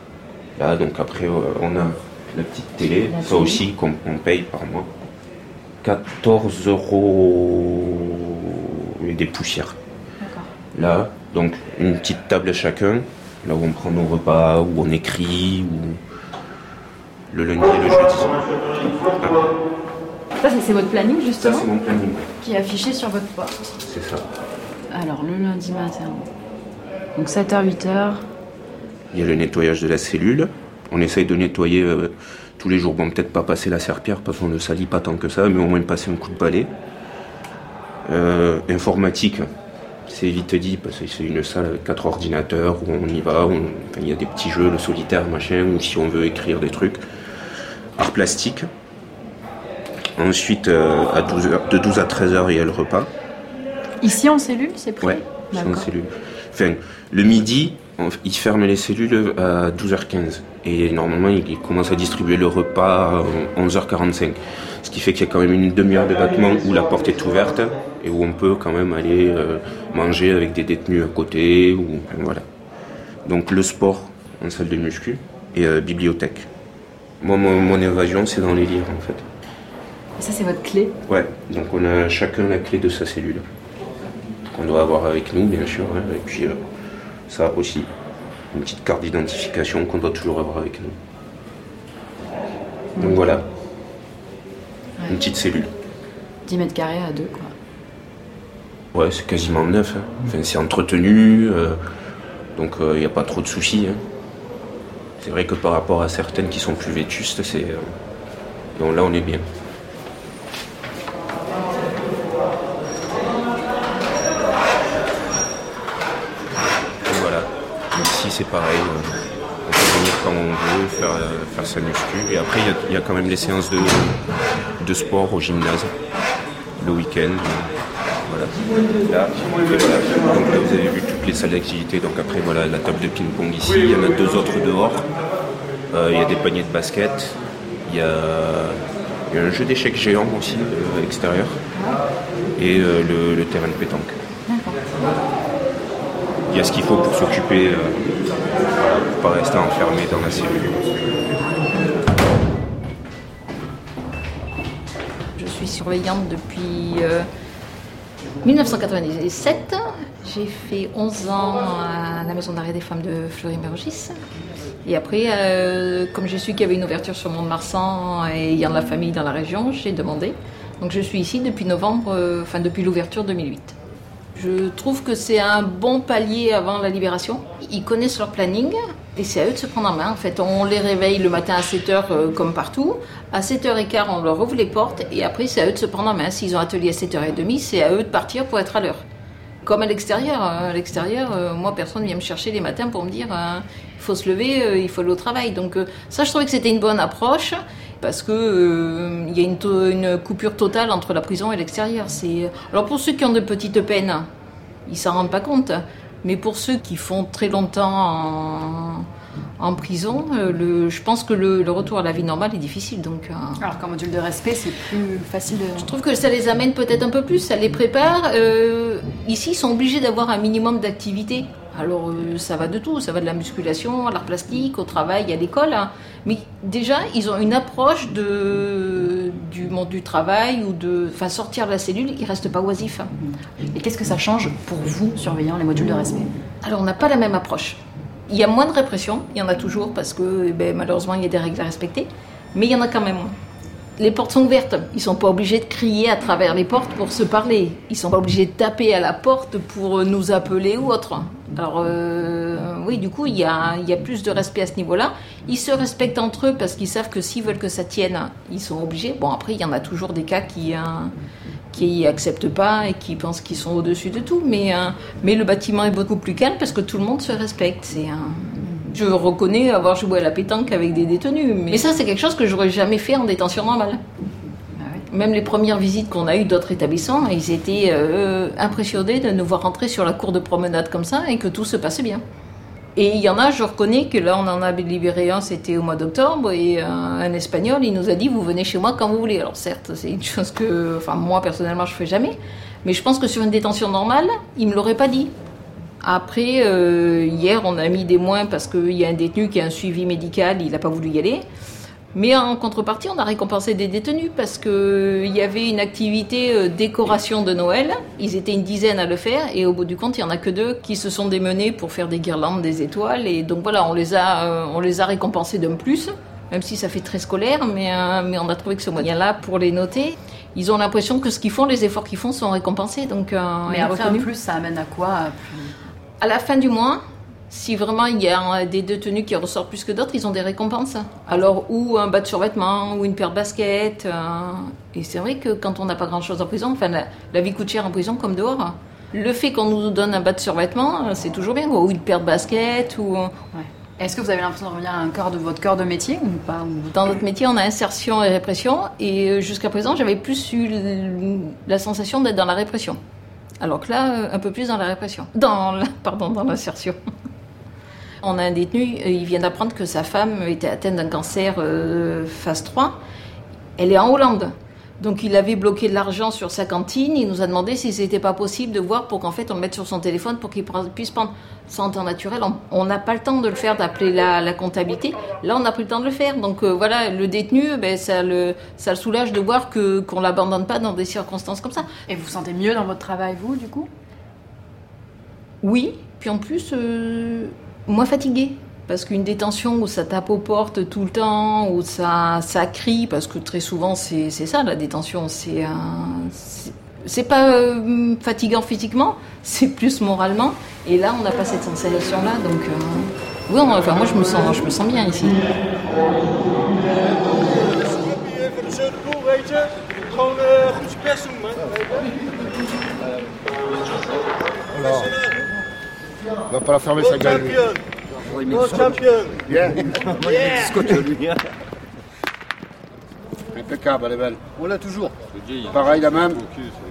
Là, donc après, euh, on a la petite télé, la ça télé. aussi qu'on on paye par mois. quatorze euros et des poussières. D'accord. Là, donc une petite table chacun, là où on prend nos repas, où on écrit, où le lundi et le jeudi. Ah. Ça, c'est, c'est votre planning, justement, Ça, c'est mon planning. qui est affiché sur votre porte. C'est ça. Alors, le lundi matin, donc sept heures, huit heures. Il y a le nettoyage de la cellule. On essaye de nettoyer euh, tous les jours. Bon, peut-être pas passer la serpillère parce qu'on ne salit pas tant que ça, mais au moins passer un coup de balai. Euh, informatique, c'est vite dit parce que c'est une salle avec quatre ordinateurs où on y va. On, enfin, il y a des petits jeux, le solitaire, machin, ou si on veut écrire des trucs. Art plastique. Ensuite, euh, à douze heures, de douze à treize heures, il y a le repas. Ici en cellule, c'est pris? Ouais, c'est en cellule. Enfin, le midi, on, ils ferment les cellules à douze heures quinze. Et normalement, ils commencent à distribuer le repas à onze heures quarante-cinq. Ce qui fait qu'il y a quand même une demi-heure de battement où la porte est ouverte et où on peut quand même aller euh, manger avec des détenus à côté. Ou, voilà. Donc le sport en salle de muscu et euh, bibliothèque. Moi, mon, mon évasion, c'est dans les livres en fait. Et ça, c'est votre clé? Ouais, donc on a chacun la clé de sa cellule. Qu'on doit avoir avec nous, bien sûr. Hein, et puis euh, ça aussi, une petite carte d'identification qu'on doit toujours avoir avec nous. Donc voilà. Ouais. Une petite cellule. dix mètres carrés à deux, quoi. Ouais, c'est quasiment neuf. Hein. Enfin, c'est entretenu, euh, donc il euh, n'y a pas trop de soucis. Hein. C'est vrai que par rapport à certaines qui sont plus vétustes, c'est... Euh... Donc là, on est bien. C'est pareil, on peut venir quand on veut, faire, faire sa muscu. Et après, il y, y a quand même les séances de, de sport au gymnase, le week-end. Voilà. Là, voilà. Donc là, vous avez vu toutes les salles d'activité. Donc après, voilà, la table de ping-pong ici. Il y en a deux autres dehors. Euh, il y a des paniers de basket. Il y a, il y a un jeu d'échecs géant aussi euh, à l'extérieur. Et euh, le, le terrain de pétanque. Il y a ce qu'il faut pour s'occuper, euh, pour pas rester enfermé dans la cellule. Je suis surveillante depuis euh, dix-neuf cent quatre-vingt-dix-sept. J'ai fait onze ans à la maison d'arrêt des femmes de Fleury-Mérogis. Et après, euh, comme j'ai su qu'il y avait une ouverture sur Mont-de-Marsan et il y a de la famille dans la région, j'ai demandé. Donc je suis ici depuis novembre, euh, enfin depuis l'ouverture deux mille huit. Je trouve que c'est un bon palier avant la libération. Ils connaissent leur planning et c'est à eux de se prendre en main. En fait, on les réveille le matin à sept heures euh, comme partout. À sept heures quinze, on leur ouvre les portes et après, c'est à eux de se prendre en main. S'ils ont atelier à sept heures trente, c'est à eux de partir pour être à l'heure. Comme à l'extérieur. À l'extérieur, euh, moi, personne ne vient me chercher les matins pour me dire euh, il faut se lever, euh, il faut aller au travail. Donc euh, ça, je trouvais que c'était une bonne approche parce qu'il euh, y a une, to- une coupure totale entre la prison et l'extérieur. C'est... Alors pour ceux qui ont de petites peines, ils ne s'en rendent pas compte. Mais pour ceux qui font très longtemps en, en prison, euh, le, je pense que le, le retour à la vie normale est difficile. Donc, euh... Alors qu'en module de respect, c'est plus facile de... Je trouve que ça les amène peut-être un peu plus, ça les prépare. Euh, ici, ils sont obligés d'avoir un minimum d'activité. Alors, euh, ça va de tout, ça va de la musculation, à l'art plastique, au travail, à l'école. Hein. Mais déjà, ils ont une approche de, du monde du travail ou de... Enfin, sortir de la cellule, ils ne restent pas oisifs. Hein. Et qu'est-ce que ça change pour vous, surveillant les modules de respect? Alors, on n'a pas la même approche. Il y a moins de répression, il y en a toujours, parce que eh ben, malheureusement, il y a des règles à respecter. Mais il y en a quand même moins. Les portes sont ouvertes. Ils ne sont pas obligés de crier à travers les portes pour se parler. Ils ne sont pas obligés de taper à la porte pour nous appeler ou autre. Alors, euh, oui, du coup, il y a, il y a plus de respect à ce niveau-là. Ils se respectent entre eux parce qu'ils savent que s'ils veulent que ça tienne, ils sont obligés. Bon, après, il y en a toujours des cas qui... Euh, qui acceptent pas et qui pensent qu'ils sont au-dessus de tout. Mais, euh, mais le bâtiment est beaucoup plus calme parce que tout le monde se respecte. C'est un... Je reconnais avoir joué à la pétanque avec des détenus. Mais ça, c'est quelque chose que j'aurais jamais fait en détention normale. Même les premières visites qu'on a eues d'autres établissements, ils étaient euh, impressionnés de nous voir rentrer sur la cour de promenade comme ça et que tout se passait bien. Et il y en a, je reconnais que là, on en a libéré un, c'était au mois d'octobre, et euh, un Espagnol, il nous a dit, vous venez chez moi quand vous voulez. Alors certes, c'est une chose que, enfin moi personnellement, je fais jamais, mais je pense que sur une détention normale, il me l'aurait pas dit. Après, euh, hier, on a mis des moins parce qu'il y a un détenu qui a un suivi médical, il n'a pas voulu y aller. Mais en contrepartie, on a récompensé des détenus parce qu'il y avait une activité euh, décoration de Noël. Ils étaient une dizaine à le faire et au bout du compte, il n'y en a que deux qui se sont démenés pour faire des guirlandes, des étoiles. Et donc voilà, on les a, euh, on les a récompensés d'un plus, même si ça fait très scolaire, mais, euh, mais on a trouvé que ce moyen-là, pour les noter, ils ont l'impression que ce qu'ils font, les efforts qu'ils font sont récompensés. Donc, euh, mais après, en plus, ça amène à quoi plus... À la fin du mois, si vraiment il y a des détenus qui ressortent plus que d'autres, ils ont des récompenses. Alors, ou un bas de survêtement, ou une paire de baskets. Euh, et c'est vrai que quand on n'a pas grand-chose en prison, enfin, la, la vie coûte cher en prison comme dehors. Le fait qu'on nous donne un bas de survêtement, c'est toujours bien. Ou une paire de baskets, ou... Ouais. Est-ce que vous avez l'impression de revenir à un cœur de votre cœur de métier ou pas? Dans notre métier, on a insertion et répression. Et jusqu'à présent, j'avais plus eu la sensation d'être dans la répression. Alors que là, un peu plus dans la répression. Dans la, pardon, dans l'insertion. On a un détenu, il vient d'apprendre que sa femme était atteinte d'un cancer euh, phase trois. Elle est en Hollande. Donc il avait bloqué de l'argent sur sa cantine. Il nous a demandé si c'était pas possible de voir pour qu'en fait on le mette sur son téléphone pour qu'il puisse prendre ça en temps naturel. On n'a pas le temps de le faire, d'appeler la, la comptabilité. Là, on n'a plus le temps de le faire. Donc euh, voilà, le détenu, ben, ça, le, ça le soulage de voir que, qu'on ne l'abandonne pas dans des circonstances comme ça. Et vous vous sentez mieux dans votre travail, vous, du coup? Oui. Puis en plus... Euh, moins fatiguée, parce qu'une détention où ça tape aux portes tout le temps, où ça, ça crie, parce que très souvent c'est, c'est ça la détention, c'est, un, c'est, c'est pas euh, fatigant physiquement, c'est plus moralement, et là on n'a pas cette sensation-là, donc euh, oui, on, enfin moi je me sens, je me sens bien ici. Alors, on va pas la fermer sa gueule. Go champion! Yeah! Yeah! Impeccable, elle est belle. On l'a toujours. Pareil, la même.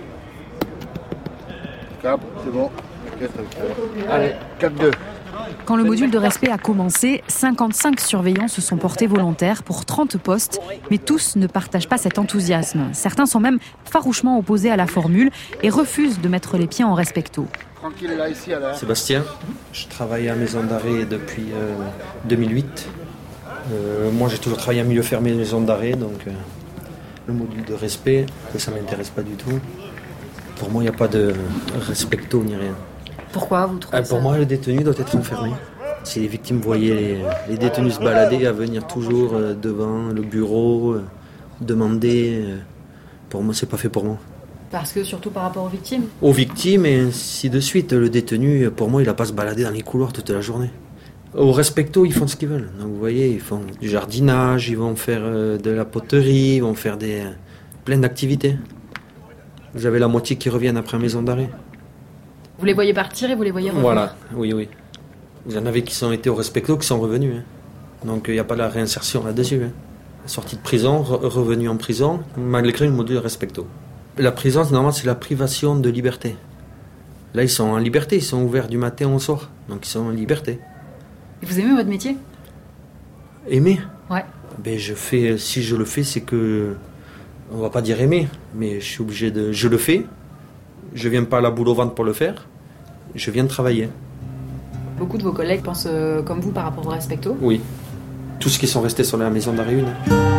Impeccable, c'est bon. Allez, quatre deux. Quand le module de respect a commencé, cinquante-cinq surveillants se sont portés volontaires pour trente postes, mais tous ne partagent pas cet enthousiasme. Certains sont même farouchement opposés à la formule et refusent de mettre les pieds en respecto. Tranquille, là, ici, là. Sébastien, je travaille à maison d'arrêt depuis euh, deux mille huit. Euh, moi, j'ai toujours travaillé en milieu fermé, maison d'arrêt, donc euh, le module de respect, ça ne m'intéresse pas du tout. Pour moi, il n'y a pas de respecto ni rien. Pourquoi vous trouvez ah, Pour ça moi, le détenu doit être enfermé. Si les victimes voyaient les, les détenus se balader, à venir toujours euh, devant le bureau, euh, demander, euh, pour moi, c'est pas fait pour moi. Parce que surtout par rapport aux victimes. Aux victimes et ainsi de suite. Le détenu, pour moi, il n'a pas à se balader dans les couloirs toute la journée. Au respecto, ils font ce qu'ils veulent. Donc vous voyez, ils font du jardinage, ils vont faire euh, de la poterie, ils vont faire des, euh, plein d'activités. Vous avez la moitié qui reviennent après la maison d'arrêt. Vous les voyez partir et vous les voyez revenir. Voilà, oui, oui. Vous en avez qui sont été au respecto, qui sont revenus. Hein. Donc il n'y a pas de la réinsertion là-dessus. Hein. Sortie de prison, re- revenu en prison, malgré le module respecto. La prison, normalement, c'est la privation de liberté. Là, ils sont en liberté, ils sont ouverts du matin au soir. Donc, ils sont en liberté. Et vous aimez votre métier? Aimer? Ouais. Ben, je fais, si je le fais, c'est que... On va pas dire aimer, mais je suis obligé de... Je le fais. Je viens pas à la boule au ventre pour le faire. Je viens de travailler. Beaucoup de vos collègues pensent euh, comme vous par rapport au respecto? Oui. Tous ceux qui sont restés sur la maison d'arrêt une.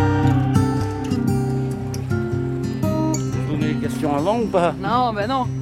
Avant ou pas? Non, ben non.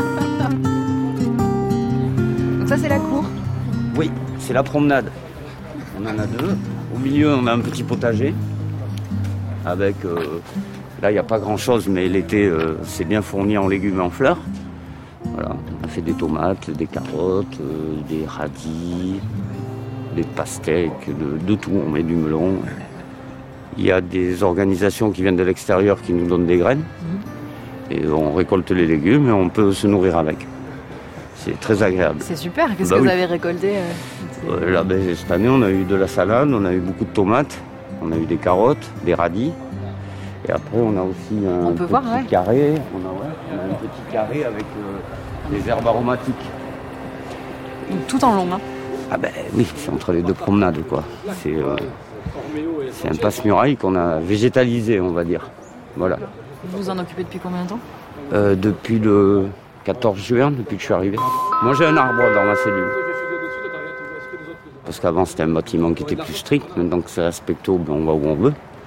Donc ça c'est la cour? Oui, c'est la promenade. On en a deux. Au milieu, on a un petit potager. Avec, euh, là, il n'y a pas grand-chose, mais l'été, euh, c'est bien fourni en légumes et en fleurs. Voilà, on a fait des tomates, des carottes, euh, des radis, des pastèques, de, de tout. On met du melon. Il y a des organisations qui viennent de l'extérieur qui nous donnent des graines. Mmh. Et on récolte les légumes et on peut se nourrir avec. C'est très agréable. C'est super. Qu'est-ce bah que oui. vous avez récolté euh, euh, là, ben, cette année, on a eu de la salade, on a eu beaucoup de tomates, on a eu des carottes, des radis. Et après, on a aussi un on peut petit voir, ouais. carré. On a, ouais, on a un petit carré avec euh, des herbes aromatiques. Donc, tout en long, hein? Ah ben oui, c'est entre les deux promenades, quoi. C'est, euh, c'est un passe-muraille qu'on a végétalisé, on va dire. Voilà. Vous vous en occupez depuis combien de temps? euh, Depuis le quatorze juin, depuis que je suis arrivé. Moi j'ai un arbre dans ma cellule. Parce qu'avant c'était un bâtiment qui était plus strict, maintenant que c'est respecto, ben, on va où on veut.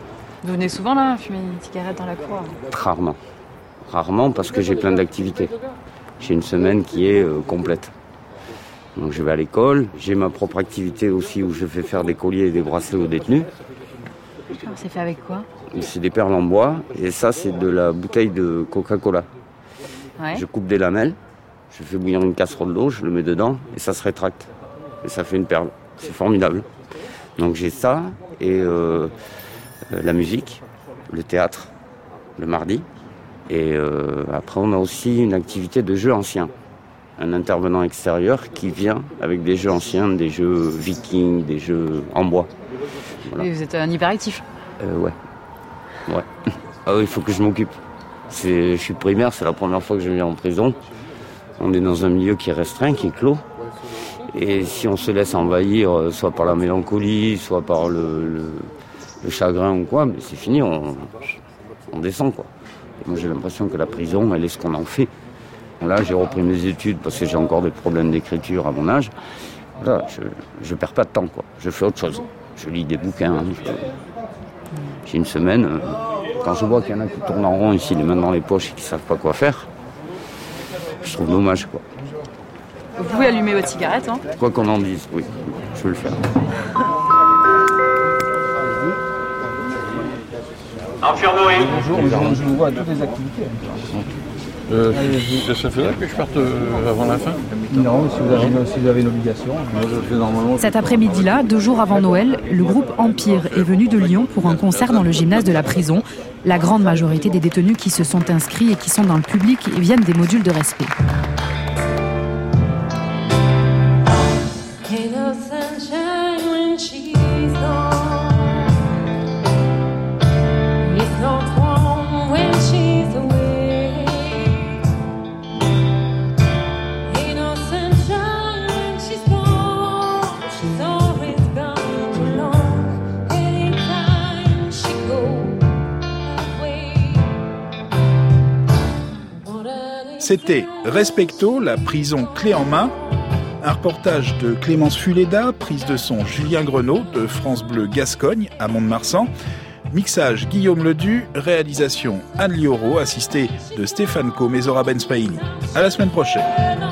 Vous venez souvent là, fumer une cigarette dans la cour? Rarement. Rarement parce que j'ai plein d'activités. J'ai une semaine qui est euh, complète. Donc je vais à l'école, j'ai ma propre activité aussi où je fais faire des colliers et des bracelets aux détenus. Alors, c'est fait avec quoi? C'est des perles en bois et ça c'est de la bouteille de Coca-Cola. Ouais. Je coupe des lamelles, je fais bouillir une casserole d'eau, je le mets dedans et ça se rétracte. Et ça fait une perle. C'est formidable. Donc j'ai ça et euh, euh, la musique, le théâtre, le mardi. Et euh, après on a aussi une activité de jeux anciens. Un intervenant extérieur qui vient avec des jeux anciens, des jeux vikings, des jeux en bois. Voilà. Et vous êtes un hyperactif? Euh, ouais. Ouais. Ah oui, il faut que je m'occupe. C'est, je suis primaire, c'est la première fois que je viens en prison. On est dans un milieu qui est restreint, qui est clos. Et si on se laisse envahir, soit par la mélancolie, soit par le, le, le chagrin ou quoi, mais c'est fini, on, on descend quoi. Et moi j'ai l'impression que la prison, elle est ce qu'on en fait. Là, j'ai repris mes études parce que j'ai encore des problèmes d'écriture à mon âge. Là, je, je perds pas de temps quoi. Je fais autre chose. Je lis des bouquins. Hein, je, j'ai une semaine. Euh, quand je vois qu'il y en a qui tournent en rond ici, les mains dans les poches et qui savent pas quoi faire, je trouve dommage quoi. Vous pouvez allumer votre cigarette, hein? Quoi qu'on en dise, oui, je vais le faire. Infirmerie. Bonjour, je, je vous vois à toutes les activités. Euh, ça fait que je parte avant la fin? Non, si vous avez une, si vous avez une obligation. Moi, je fais normalement. Cet après-midi-là, deux jours avant Noël, le groupe Empire est venu de Lyon pour un concert dans le gymnase de la prison. La grande majorité des détenus qui se sont inscrits et qui sont dans le public viennent des modules de respect. C'était Respecto, la prison clé en main. Un reportage de Clémence Fuleda, prise de son Julien Grenot de France Bleu Gascogne à Mont-de-Marsan. Mixage Guillaume Ledu, réalisation Anne Lioro, assistée de Stéphane Combe et Zora Ben Spaini. À la semaine prochaine.